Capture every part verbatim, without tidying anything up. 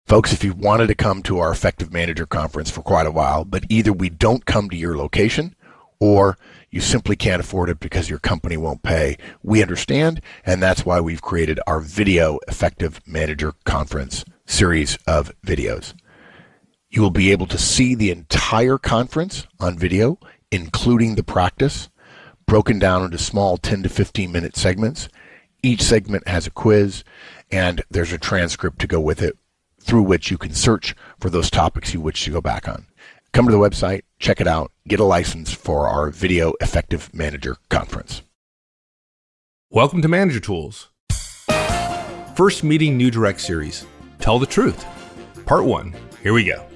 Folks, if you wanted to come to our Effective Manager Conference for quite a while, but either we don't come to your location or you simply can't afford it because your company won't pay, we understand, and that's why we've created our Video Effective Manager Conference series of videos. You will be able to see the entire conference on video, including the practice, broken down into small ten to fifteen minute segments. Each segment has a quiz, and there's a transcript to go with it, through which you can search for those topics you wish to go back on. Come to the website, check it out, get a license for our Video Effective Manager Conference. Welcome to Manager Tools. First Meeting New Direct Series, Tell the Truth, Part one. Here we go.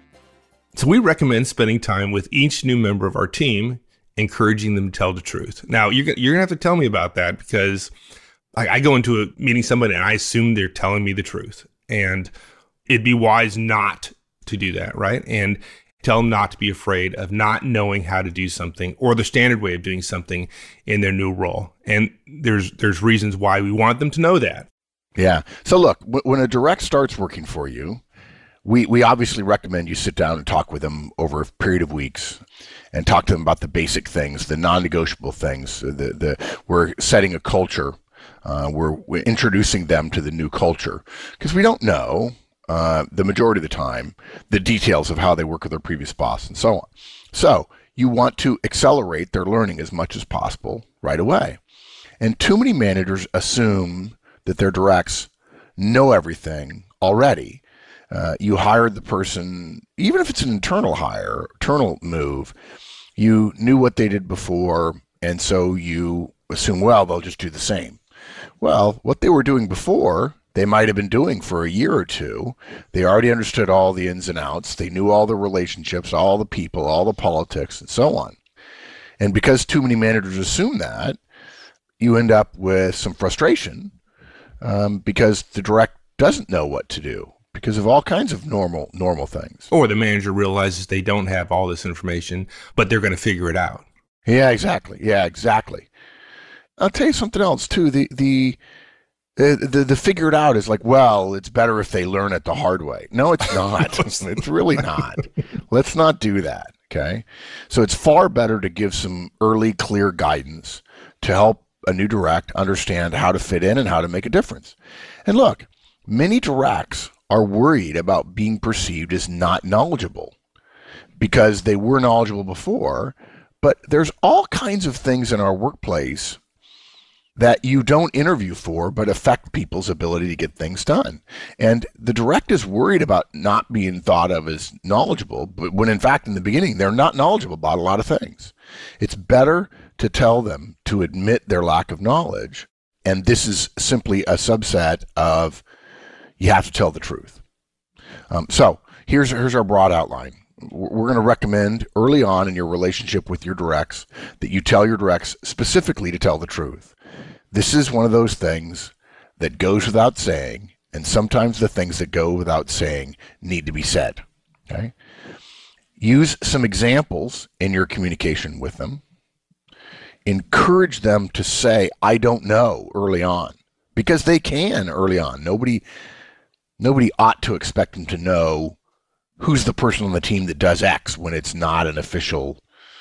So we recommend spending time with each new member of our team, encouraging them to tell the truth. Now, you're, you're going to have to tell me about that because I, I go into a meeting somebody and I assume they're telling me the truth. And it'd be wise not to do that, right? And tell them not to be afraid of not knowing how to do something or the standard way of doing something in their new role. And there's there's reasons why we want them to know that. Yeah. So look, w- when a direct starts working for you, we, we obviously recommend you sit down and talk with them over a period of weeks and talk to them about the basic things, the non-negotiable things. The, the, we're setting a culture. Uh, we're, we're introducing them to the new culture because we don't know uh, the majority of the time the details of how they work with their previous boss and so on. So you want to accelerate their learning as much as possible right away. And too many managers assume that their directs know everything already. Uh, you hired the person, even if it's an internal hire, internal move, you knew what they did before, and so you assume, well, they'll just do the same. Well, what they were doing before, they might have been doing for a year or two. They already understood all the ins and outs. They knew all the relationships, all the people, all the politics, and so on. And because too many managers assume that, you end up with some frustration um, because the direct doesn't know what to do because of all kinds of normal normal things. Or the manager realizes they don't have all this information, but they're going to figure it out. Yeah, exactly. Yeah, exactly. I'll tell you something else too. The the the the, the figure it out is like, well, it's better if they learn it the hard way. No, it's not. It's really not. Let's not do that. Okay. So it's far better to give some early, clear guidance to help a new direct understand how to fit in and how to make a difference. And look, many directs are worried about being perceived as not knowledgeable because they were knowledgeable before, but there's all kinds of things in our workplace that you don't interview for, but affect people's ability to get things done. And the direct is worried about not being thought of as knowledgeable, but when in fact, in the beginning, they're not knowledgeable about a lot of things. It's better to tell them to admit their lack of knowledge. And this is simply a subset of you have to tell the truth. Um, so here's, here's our broad outline. We're going to recommend early on in your relationship with your directs that you tell your directs specifically to tell the truth. This is one of those things that goes without saying, and sometimes the things that go without saying need to be said. Okay? Use some examples in your communication with them. Encourage them to say, I don't know, early on, because they can early on. Nobody, nobody ought to expect them to know who's the person on the team that does X when it's not an official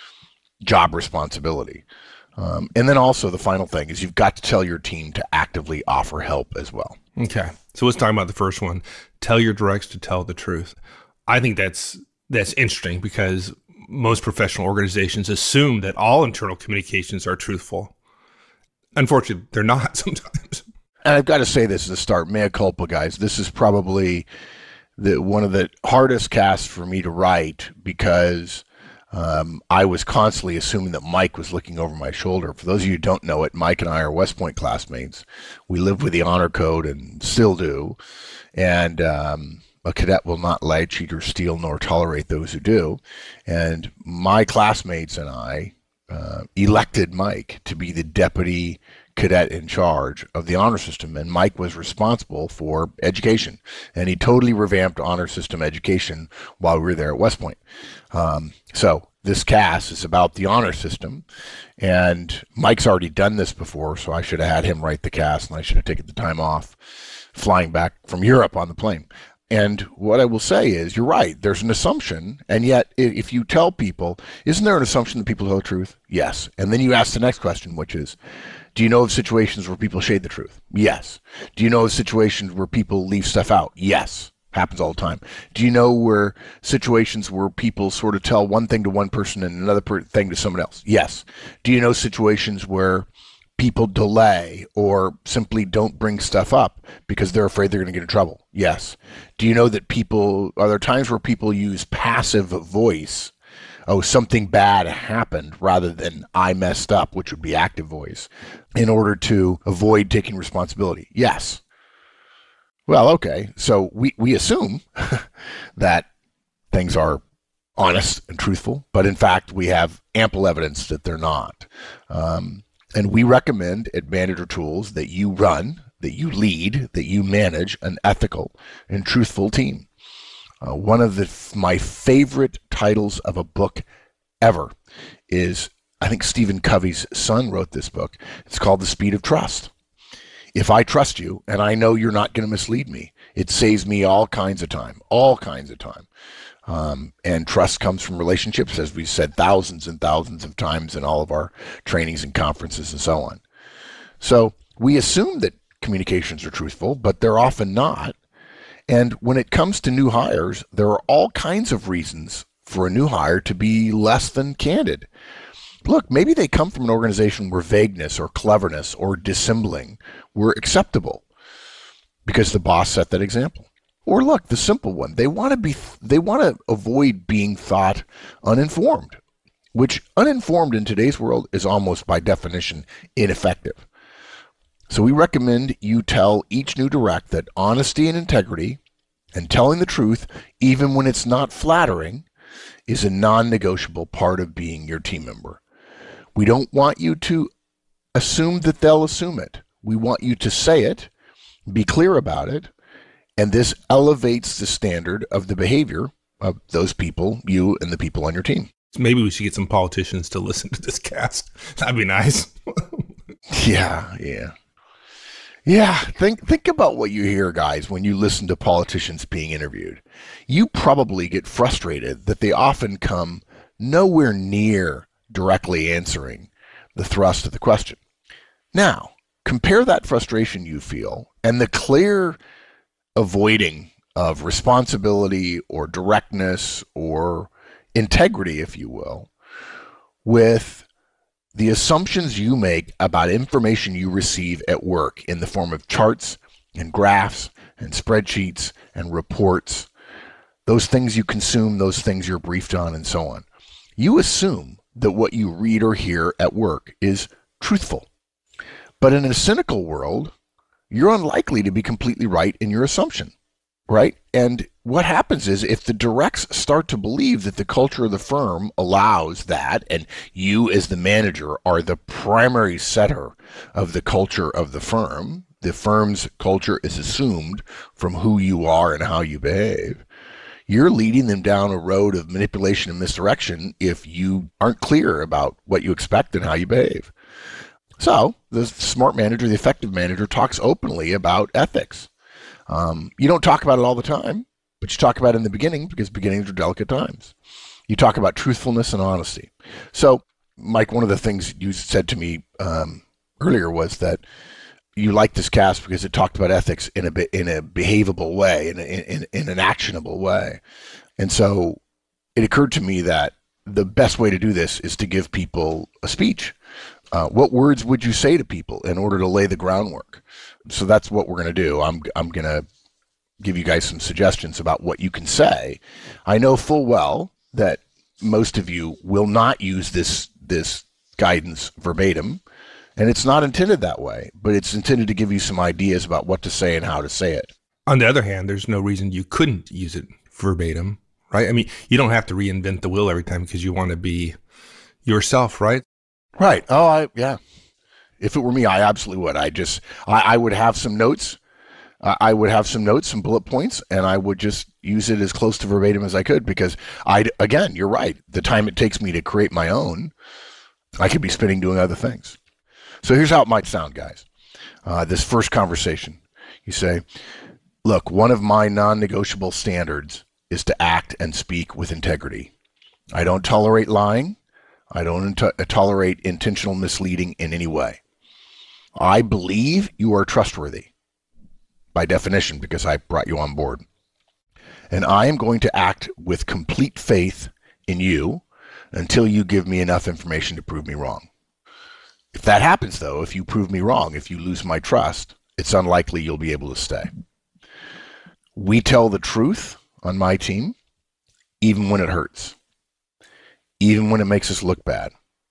job responsibility. Um, and then also the final thing is you've got to tell your team to actively offer help as well. Okay. So let's talk about the first one. Tell your directs to tell the truth. I think that's that's interesting because most professional organizations assume that all internal communications are truthful. Unfortunately, they're not sometimes. And I've got to say this as a start, mea culpa, guys. This is probably the one of the hardest casts for me to write because Um, I was constantly assuming that Mike was looking over my shoulder. For those of you who don't know it, Mike and I are West Point classmates. We lived with the honor code and still do. And um, a cadet will not lie, cheat, or steal, nor tolerate those who do. And my classmates and I uh, elected Mike to be the deputy cadet in charge of the honor system, and Mike was responsible for education, and he totally revamped honor system education while we were there at West Point. Um, so this cast is about the honor system, and Mike's already done this before, so I should have had him write the cast, and I should have taken the time off flying back from Europe on the plane. And what I will say is, you're right, there's an assumption, and yet if you tell people, isn't there an assumption that people tell the truth? Yes. And then you ask the next question, which is, do you know of situations where people shade the truth? Yes. Do you know of situations where people leave stuff out? Yes. Happens all the time. Do you know where situations where people sort of tell one thing to one person and another per- thing to someone else? Yes. Do you know situations where people delay or simply don't bring stuff up because they're afraid they're going to get in trouble? Yes. Do you know that people, are there times where people use passive voice? Oh, something bad happened, rather than I messed up, which would be active voice, in order to avoid taking responsibility? Yes. Well, okay. So we, we assume that things are honest and truthful, but in fact, we have ample evidence that they're not. Um, And we recommend at Manager Tools that you run, that you lead, that you manage an ethical and truthful team. Uh, one of the, my favorite titles of a book ever is, I think Stephen Covey's son wrote this book. It's called The Speed of Trust. If I trust you and I know you're not going to mislead me, it saves me all kinds of time, all kinds of time. Um, and trust comes from relationships, as we've said thousands and thousands of times in all of our trainings and conferences and so on. So we assume that communications are truthful, but they're often not. And when it comes to new hires, there are all kinds of reasons for a new hire to be less than candid. Look, maybe they come from an organization where vagueness or cleverness or dissembling were acceptable because the boss set that example. Or look, the simple one, they want to be, they want to avoid being thought uninformed, which uninformed in today's world is almost by definition ineffective. So we recommend you tell each new direct that honesty and integrity and telling the truth, even when it's not flattering, is a non-negotiable part of being your team member. We don't want you to assume that they'll assume it. We want you to say it, be clear about it, and this elevates the standard of the behavior of those people, you and the people on your team. Maybe we should get some politicians to listen to this cast. That'd be nice. yeah, yeah. Yeah, think think about what you hear, guys, when you listen to politicians being interviewed. You probably get frustrated that they often come nowhere near directly answering the thrust of the question. Now, compare that frustration you feel and the clear avoiding of responsibility or directness or integrity, if you will, with the assumptions you make about information you receive at work in the form of charts and graphs and spreadsheets and reports, those things you consume, those things you're briefed on, and so on. You assume that what you read or hear at work is truthful. But in a cynical world, you're unlikely to be completely right in your assumption, right? And what happens is if the directs start to believe that the culture of the firm allows that, and you as the manager are the primary setter of the culture of the firm, the firm's culture is assumed from who you are and how you behave, you're leading them down a road of manipulation and misdirection if you aren't clear about what you expect and how you behave. So the smart manager, the effective manager, talks openly about ethics. Um, you don't talk about it all the time, but you talk about it in the beginning because beginnings are delicate times. You talk about truthfulness and honesty. So, Mike, one of the things you said to me um, earlier was that you liked this cast because it talked about ethics in a bit in a behavable way, in, a, in in an actionable way. And so it occurred to me that the best way to do this is to give people a speech. Uh, what words would you say to people in order to lay the groundwork? So that's what we're going to do. I'm I'm going to give you guys some suggestions about what you can say. I know full well that most of you will not use this this guidance verbatim, and it's not intended that way, but it's intended to give you some ideas about what to say and how to say it. On the other hand, there's no reason you couldn't use it verbatim, right? I mean, you don't have to reinvent the wheel every time because you want to be yourself, right? Right. Oh, I, yeah. If it were me, I absolutely would. I just, I, I would have some notes. Uh, I would have some notes, some bullet points, and I would just use it as close to verbatim as I could because I, again, you're right. The time it takes me to create my own, I could be spending doing other things. So here's how it might sound, guys. Uh, this first conversation, you say, Look, one of my non-negotiable standards is to act and speak with integrity. I don't tolerate lying. I don't t- tolerate intentional misleading in any way. I believe you are trustworthy by definition because I brought you on board. And I am going to act with complete faith in you until you give me enough information to prove me wrong. If that happens, though, if you prove me wrong, if you lose my trust, it's unlikely you'll be able to stay. We tell the truth on my team, even when it hurts, even when it makes us look bad.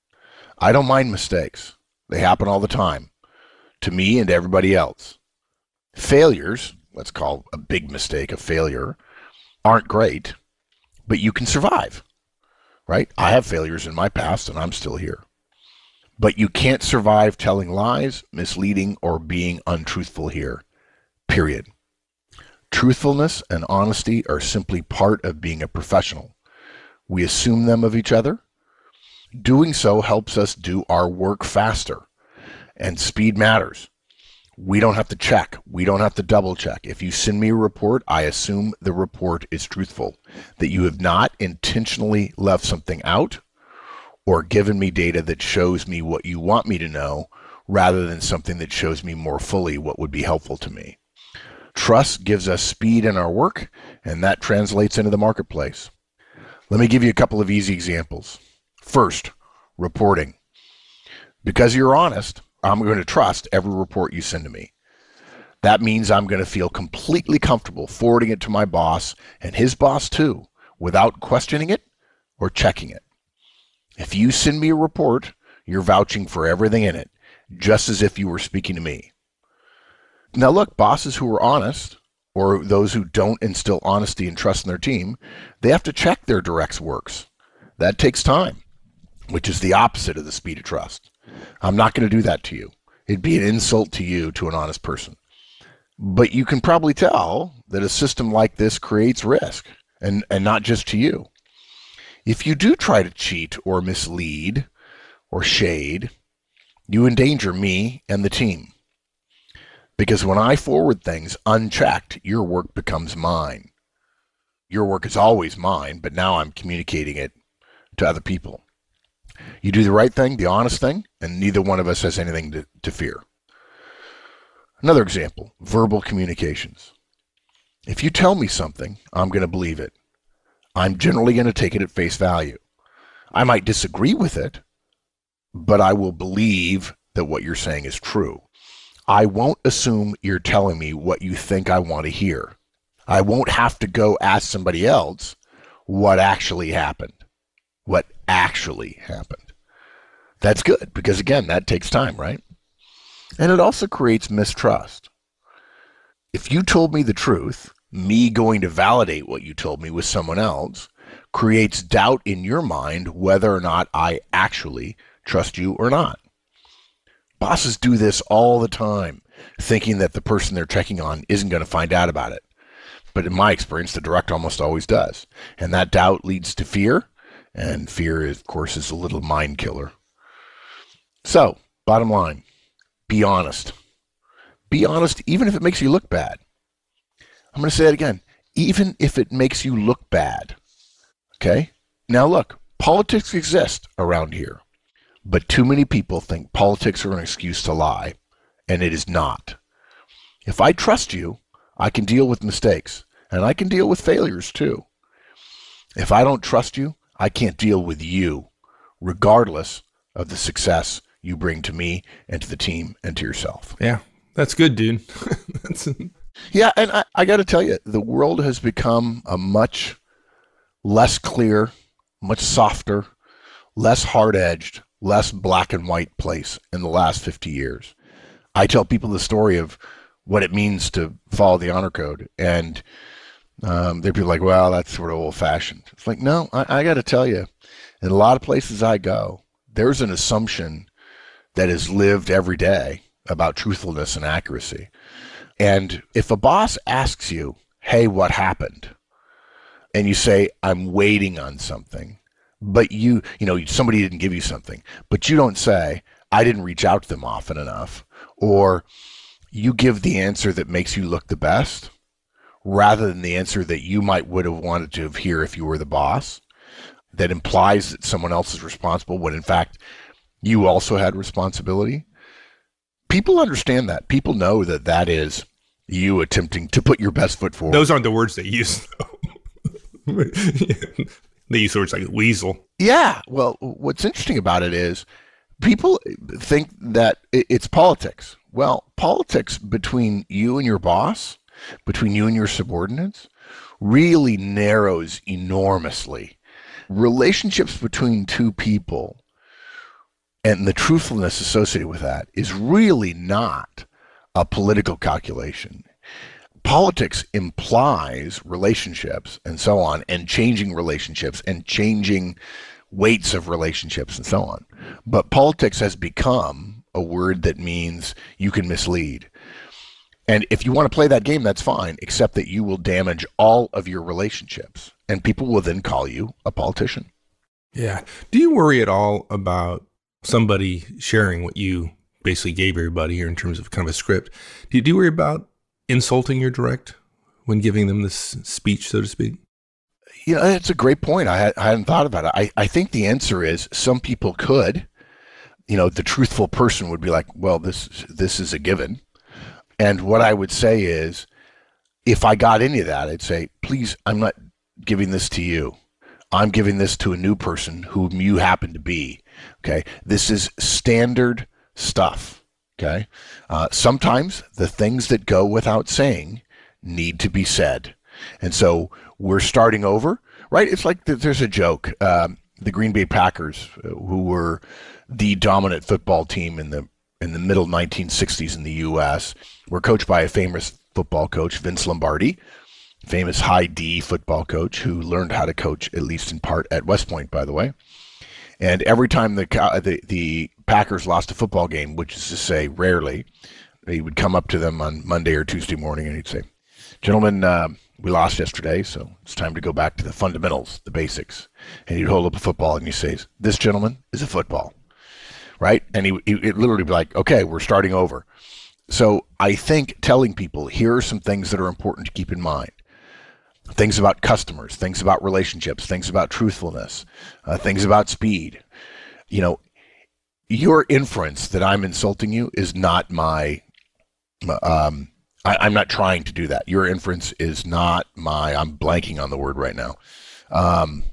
I don't mind mistakes. They happen all the time, to me and to everybody else. Failures, let's call a big mistake a failure, aren't great, but you can survive, right? I have failures in my past and I'm still here. But you can't survive telling lies, misleading, or being untruthful here, period. Truthfulness and honesty are simply part of being a professional. We assume them of each other. Doing so helps us do our work faster, and speed matters. We don't have to check. We don't have to double check. If you send me a report, I assume the report is truthful, that you have not intentionally left something out or given me data that shows me what you want me to know rather than something that shows me more fully what would be helpful to me. Trust gives us speed in our work, and that translates into the marketplace. Let me give you a couple of easy examples. First, reporting. Because you're honest, I'm going to trust every report you send to me. That means I'm going to feel completely comfortable forwarding it to my boss and his boss too, without questioning it or checking it. If you send me a report, you're vouching for everything in it, just as if you were speaking to me. Now look, bosses who are honest, or those who don't instill honesty and trust in their team, they have to check their directs works. That takes time, which is the opposite of the speed of trust. I'm not going to do that to you. It'd be an insult to you, to an honest person. But you can probably tell that a system like this creates risk, and, and not just to you. If you do try to cheat or mislead or shade, you endanger me and the team. Because when I forward things unchecked, your work becomes mine. Your work is always mine, but now I'm communicating it to other people. You do the right thing, the honest thing, and neither one of us has anything to, to fear. Another example, verbal communications. If you tell me something, I'm going to believe it. I'm generally going to take it at face value. I might disagree with it, but I will believe that what you're saying is true. I won't assume you're telling me what you think I want to hear. I won't have to go ask somebody else what actually happened. What actually happened. That's good, because again, that takes time, right? And it also creates mistrust. If you told me the truth, me going to validate what you told me with someone else creates doubt in your mind whether or not I actually trust you or not. Bosses do this all the time, thinking that the person they're checking on isn't going to find out about it. But in my experience, the direct almost always does. And that doubt leads to fear, and fear, of course, is a little mind killer. So, bottom line, be honest. Be honest even if it makes you look bad. I'm going to say it again. Even if it makes you look bad. Okay? Now look, politics exist around here. But too many people think politics are an excuse to lie, and it is not. If I trust you, I can deal with mistakes, and I can deal with failures too. If I don't trust you, I can't deal with you, regardless of the success you bring to me and to the team and to yourself. Yeah, that's good, dude. that's a... Yeah, and I, I got to tell you, the world has become a much less clear, much softer, less hard-edged, less black and white place in the last fifty years. I tell people the story of what it means to follow the honor code, and um, they'd be like, well, that's sort of old-fashioned. It's like, no, I, I got to tell you, in a lot of places I go, there's an assumption that is lived every day about truthfulness and accuracy. And if a boss asks you, hey, what happened? And you say, I'm waiting on something, but you, you know, somebody didn't give you something, but you don't say, I didn't reach out to them often enough, or you give the answer that makes you look the best, rather than the answer that you might would have wanted to hear if you were the boss, that implies that someone else is responsible when in fact you also had responsibility. People understand that. People know that that is you attempting to put your best foot forward. Those aren't the words they use, though. They use words like weasel. Yeah. Well, what's interesting about it is people think that it's politics. Well, politics between you and your boss, between you and your subordinates, really narrows enormously. Relationships between two people and the truthfulness associated with that is really not a political calculation. Politics implies relationships and so on, and changing relationships and changing weights of relationships and so on. But politics has become a word that means you can mislead. And if you want to play that game, that's fine, except that you will damage all of your relationships. And people will then call you a politician. Yeah. Do you worry at all about somebody sharing what you basically gave everybody here in terms of kind of a script? Do you, do you worry about insulting your direct when giving them this speech, so to speak? You know, that's a great point. I, had, I hadn't thought about it. I, I think the answer is some people could. You know, the truthful person would be like, well, this this is a given. And what I would say is, if I got any of that, I'd say, please, I'm not giving this to you. I'm giving this to a new person whom you happen to be. Okay. This is standard stuff. Okay. Uh, sometimes the things that go without saying need to be said. And so we're starting over, right? It's like there's a joke. Um, the Green Bay Packers, who were the dominant football team in the in the middle nineteen sixties in the U S, were coached by a famous football coach, Vince Lombardi, famous high D football coach who learned how to coach, at least in part, at West Point, by the way. And every time the the, the Packers lost a football game, which is to say rarely, he would come up to them on Monday or Tuesday morning and he'd say, gentlemen, uh, we lost yesterday, so it's time to go back to the fundamentals, the basics. And he'd hold up a football and he says, this, gentleman, is a football, right? And he it literally be like, okay, we're starting over. So I think telling people, here are some things that are important to keep in mind. Things about customers, things about relationships, things about truthfulness, uh, things about speed. You know, your inference that I'm insulting you is not my, um, I, I'm not trying to do that. Your inference is not my, I'm blanking on the word right now. Um,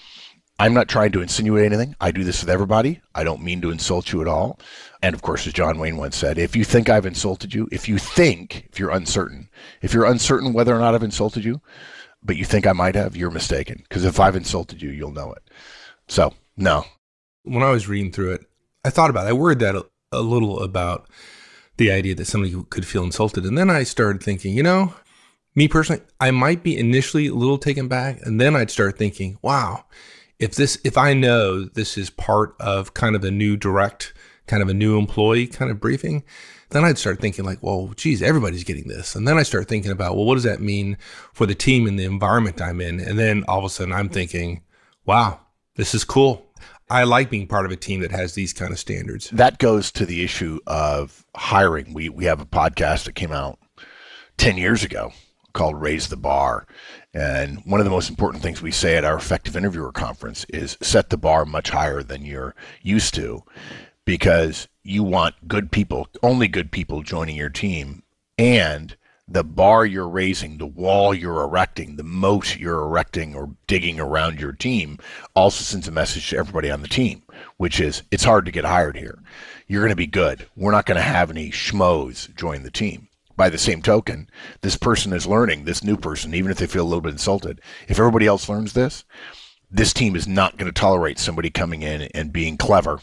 I'm not trying to insinuate anything. I do this with everybody. I don't mean to insult you at all. And of course, as John Wayne once said, if you think I've insulted you, if you think, if you're uncertain, if you're uncertain whether or not I've insulted you, but you think I might have, you're mistaken. Because if I've insulted you, you'll know it. So, no. When I was reading through it, I thought about it. I worried that a, a little about the idea that somebody could feel insulted. And then I started thinking, you know, me personally, I might be initially a little taken back. And then I'd start thinking, wow, if this, if I know this is part of kind of a new direct, kind of a new employee kind of briefing, then I'd start thinking like, well, geez, everybody's getting this. And then I start thinking about, well, what does that mean for the team and the environment I'm in? And then all of a sudden I'm thinking, wow, this is cool. I like being part of a team that has these kind of standards. That goes to the issue of hiring. We we have a podcast that came out ten years ago called Raise the Bar. And one of the most important things we say at our Effective Interviewer Conference is set the bar much higher than you're used to, because you want good people, only good people joining your team, and the bar you're raising, the wall you're erecting, the moat you're erecting or digging around your team also sends a message to everybody on the team, which is it's hard to get hired here. You're going to be good. We're not going to have any schmoes join the team. By the same token, this person is learning, this new person, even if they feel a little bit insulted. If everybody else learns this, this team is not going to tolerate somebody coming in and being clever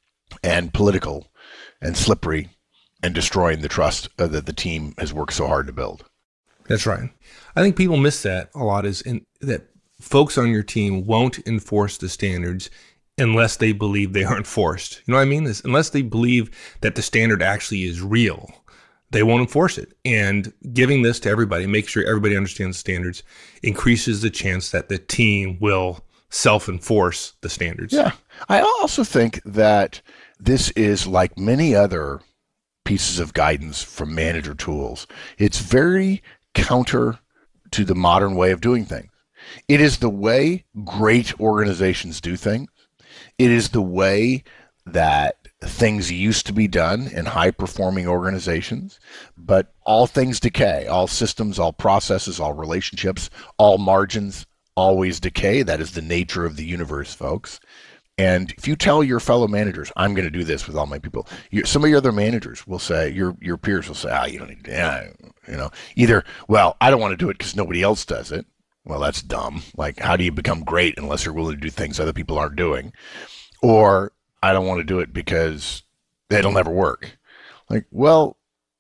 and political and slippery and destroying the trust uh, that the team has worked so hard to build. That's right. I think people miss that a lot, is in, that folks on your team won't enforce the standards unless they believe they are enforced. You know what I mean? This, unless they believe that the standard actually is real, they won't enforce it. And giving this to everybody, make sure everybody understands the standards, increases the chance that the team will self-enforce the standards. Yeah. I also think that this is like many other pieces of guidance from manager tools. It's very counter to the modern way of doing things. It is the way great organizations do things. It is the way that things used to be done in high-performing organizations, but all things decay. All systems, all processes, all relationships, all margins always decay. That is the nature of the universe, folks. And if you tell your fellow managers, I'm going to do this with all my people, you, some of your other managers will say, your your peers will say, ah, you don't need to, yeah, you know, either, well, I don't want to do it because nobody else does it. Well, that's dumb. Like, how do you become great unless you're willing to do things other people aren't doing? Or, I don't want to do it because it'll never work. Like, well,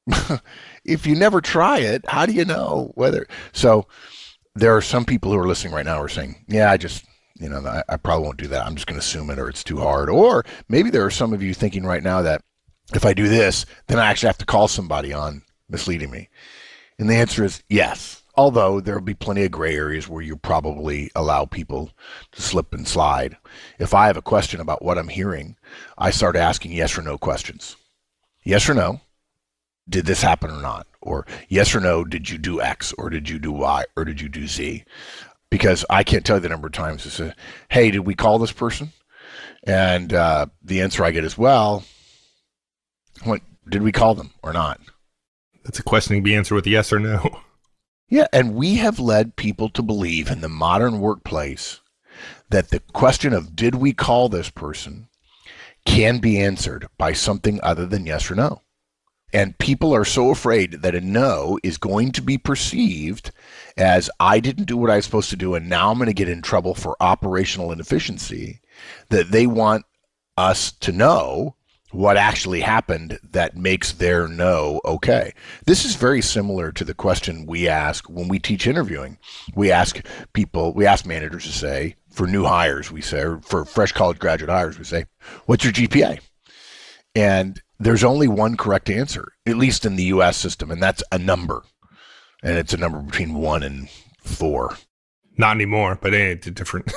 if you never try it, how do you know whether? So there are some people who are listening right now who are saying, yeah, I just, you know, I, I probably won't do that. I'm just going to assume it, or it's too hard. Or maybe there are some of you thinking right now that if I do this, then I actually have to call somebody on misleading me. And the answer is yes. Although there will be plenty of gray areas where you probably allow people to slip and slide. If I have a question about what I'm hearing, I start asking yes or no questions. Yes or no, did this happen or not? Or yes or no, did you do X, or did you do Y, or did you do Z? Because I can't tell you the number of times I say, hey, did we call this person? And uh, the answer I get is, well, what, did we call them or not? That's a question to be answered with yes or no. Yeah, and we have led people to believe in the modern workplace that the question of did we call this person can be answered by something other than yes or no. And people are so afraid that a no is going to be perceived as I didn't do what I was supposed to do and now I'm going to get in trouble for operational inefficiency, that they want us to know what actually happened that makes their no okay. This is very similar to the question we ask when we teach interviewing. We ask people, we ask managers to say, for new hires, we say, or for fresh college graduate hires, we say, what's your G P A? And there's only one correct answer, at least in the U S system, and that's a number. And it's a number between one and four. Not anymore, but it's different.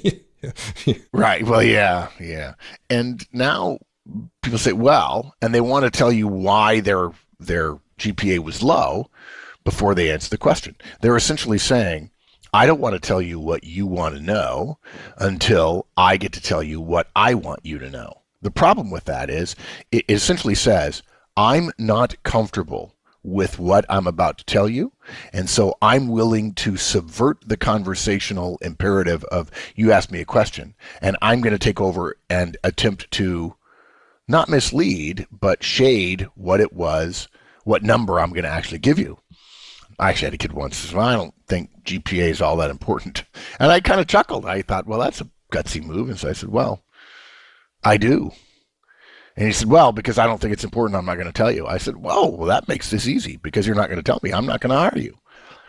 Right. Well, yeah, yeah. And now people say, well, and they want to tell you why their their G P A was low before they answer the question. They're essentially saying, I don't want to tell you what you want to know until I get to tell you what I want you to know. The problem with that is it essentially says, I'm not comfortable with what I'm about to tell you, and so I'm willing to subvert the conversational imperative of you ask me a question, and I'm going to take over and attempt to not mislead, but shade what it was, what number I'm going to actually give you. I actually had a kid once who said, well, I don't think G P A is all that important. And I kind of chuckled. I thought, well, that's a gutsy move. And so I said, well, I do. And he said, well, because I don't think it's important, I'm not going to tell you. I said, well, well, that makes this easy because you're not going to tell me. I'm not going to hire you.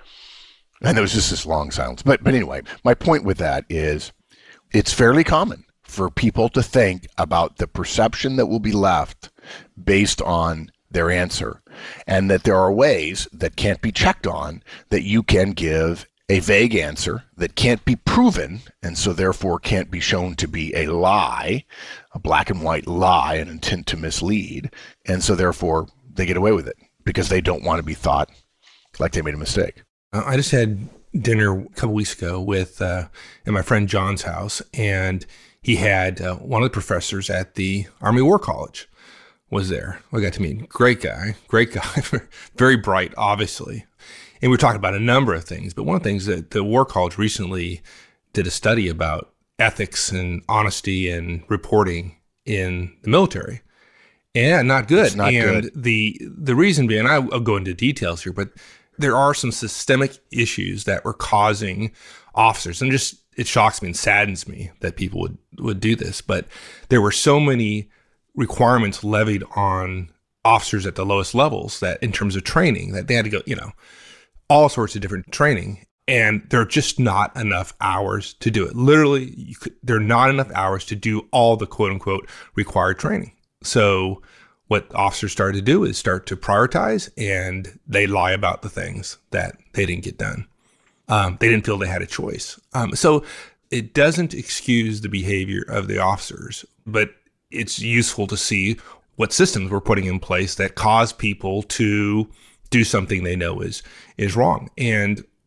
And there was just this long silence. But, but anyway, my point with that is it's fairly common for people to think about the perception that will be left based on their answer, and that there are ways that can't be checked on that you can give a vague answer that can't be proven, and so therefore can't be shown to be a lie, a black and white lie, an intent to mislead, and so therefore they get away with it because they don't want to be thought like they made a mistake. Uh, I just had dinner a couple weeks ago with uh, at my friend John's house, and he had uh, one of the professors at the Army War College was there. I got to meet him. Great guy, great guy, very bright, obviously. And we were talking about a number of things, but one of the things that the War College recently did a study about ethics and honesty and reporting in the military. And not good. It's not and good. the the reason being, I'll go into details here, but there are some systemic issues that were causing officers, and just it shocks me and saddens me that people would, would do this, but there were so many requirements levied on officers at the lowest levels that in terms of training that they had to go, you know, all sorts of different training, and there are just not enough hours to do it. Literally, you could, there are not enough hours to do all the quote unquote required training. So what officers started to do is start to prioritize, and they lie about the things that they didn't get done. Um, they didn't feel they had a choice. Um, so it doesn't excuse the behavior of the officers, but it's useful to see what systems we're putting in place that cause people to do something they know is is wrong. And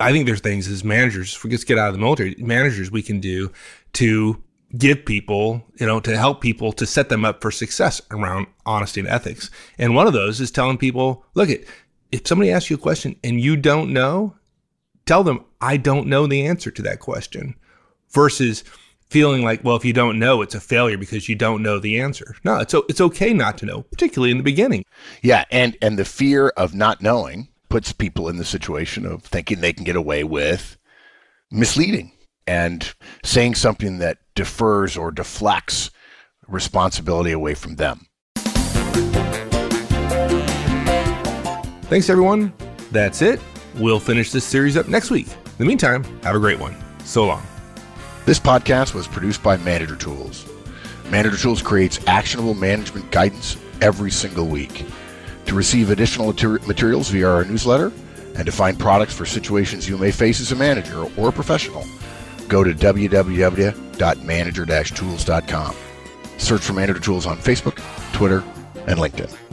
I think there's things as managers, if we just get out of the military, managers we can do to give people, you know, to help people, to set them up for success around honesty and ethics. And one of those is telling people, look, if somebody asks you a question and you don't know, tell them, I don't know the answer to that question, versus feeling like, well, if you don't know, it's a failure because you don't know the answer. No, it's it's okay not to know, particularly in the beginning. Yeah, and, and the fear of not knowing puts people in the situation of thinking they can get away with misleading and saying something that defers or deflects responsibility away from them. Thanks, everyone. That's it. We'll finish this series up next week. In the meantime, have a great one. So long. This podcast was produced by Manager Tools. Manager Tools creates actionable management guidance every single week. To receive additional materials via our newsletter and to find products for situations you may face as a manager or a professional, go to w w w dot manager dash tools dot com. Search for Manager Tools on Facebook, Twitter, and LinkedIn.